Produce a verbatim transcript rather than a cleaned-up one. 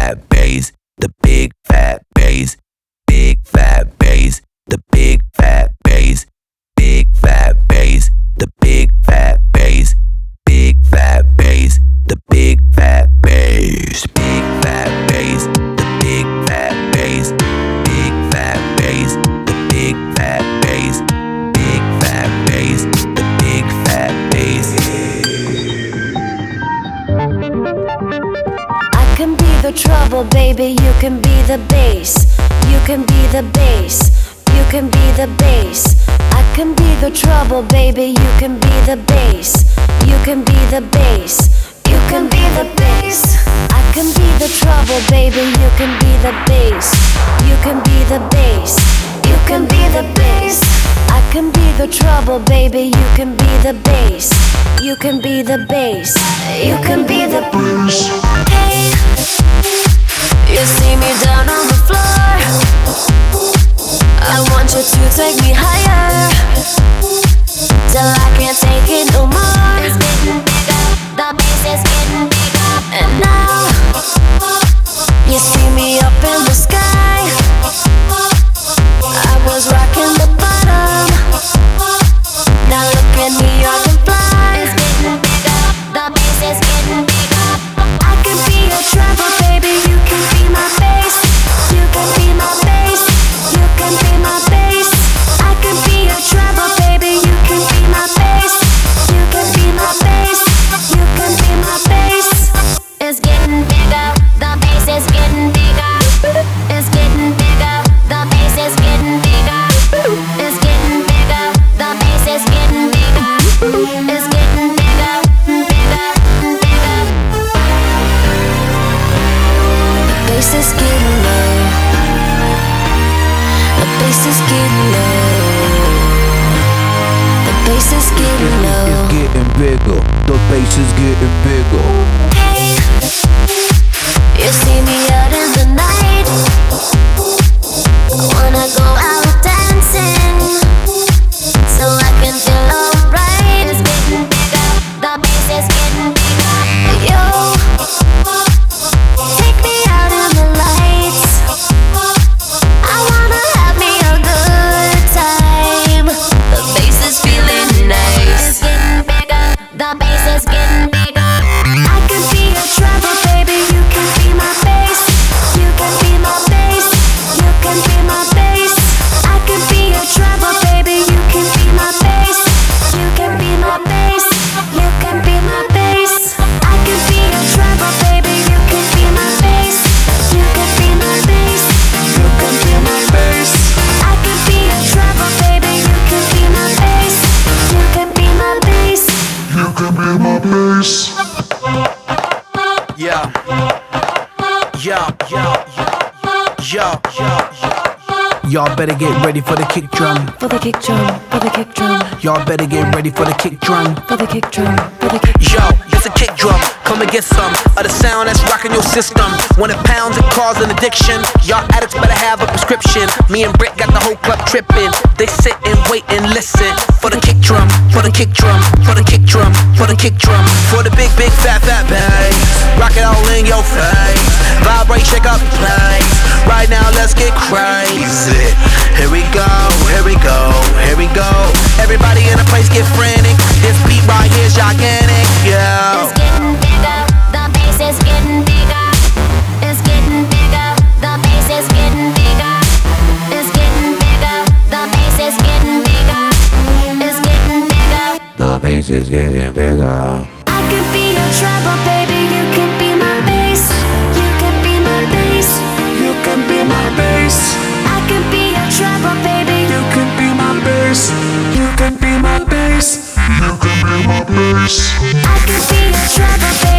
fat bass, the big fat bass, big fat bass, the big fat bass, big fat bass, the big fat bass, big fat bass, the big fat bass, big fat bass, the big fat bass, big fat bass, the big fat bass, big fat bass, the big fat bass. I can be the trouble, baby, you can be the bass. You can be the bass, you can be the bass. I can be the trouble, baby, you can be the bass. You can be the bass, you can be the bass. I can be the trouble, baby, you can be the bass. You can be the bass, you can be the bass. I can be the trouble, baby, you can be the bass. You can be the bass, you can be the bass. Hey, you see me down on the floor. I want you to take me higher, till I can't take it no more. It's getting bigger, the bass is getting bigger. And now, you see me up in the sky. I was rocking the bottom, now look at me, I can fly. It's getting bigger, the bass is getting bigger. I can be your trouble, baby, you can be my bass. You can be my bass, you can be my bass. I can be your trouble, baby, you can be my bass. You can be my bass, you can be my bass. It's getting bigger, the bass is getting bigger. It's getting bigger, the bass is getting bigger. It's getting bigger, the bass is getting bigger. It's getting bigger, bigger, bigger. The bass is getting low. The bass is getting low. The bass is getting low. It's getting bigger, the bass is getting bigger. Hey, you see me out in the night. I wanna go out dancing, so I can feel alright. It's getting bigger, the bass is getting bigger. Yo, take me out in the lights. I wanna have me a good time. The bass is feeling nice. It's getting bigger, the bass is getting bigger. I can be your trouble, baby, you can be my bass. You can be my bass, you can be my bass. I can be your trouble, baby, you can be my bass. You can be my bass, you can be my bass. I can be your trouble, baby, you can be my bass. You can be my bass, you can be my bass. I can be your trouble, baby, you can be my bass. You can be my bass. You can be my bass. Yeah, yeah, yeah, yeah, yeah. Y'all better get ready for the kick drum. For the kick drum, for the kick drum, Y'all better get ready for the kick drum. for the kick drum, for the kick Yo, it's a kick drum. Come and get some of the sound that's rocking your system. When it pounds, it causes an addiction. Y'all addicts better have a prescription. Me and Britt got the whole club tripping. They sit and wait and listen for the kick drum, for the kick drum, for the kick drum, for the kick drum, for the big, big, fat, fat bass. Rock it all in your face. Vibrate, shake up the place. Right now, let's get crazy. Here we go, here we go, here we go. Everybody in the place get frantic. This beat right here's gigantic, yeah. It's getting bigger, the bass is getting bigger. It's getting bigger, the bass is getting bigger. It's getting bigger, the bass is getting bigger. It's getting bigger. The bass is getting bigger. I can be your trouble, baby, you can be my bass. You can be my bass. You can be my bass. I can be your trouble, baby. You can be my bass. You can be my bass. You can be my bass. I can be your trouble, baby.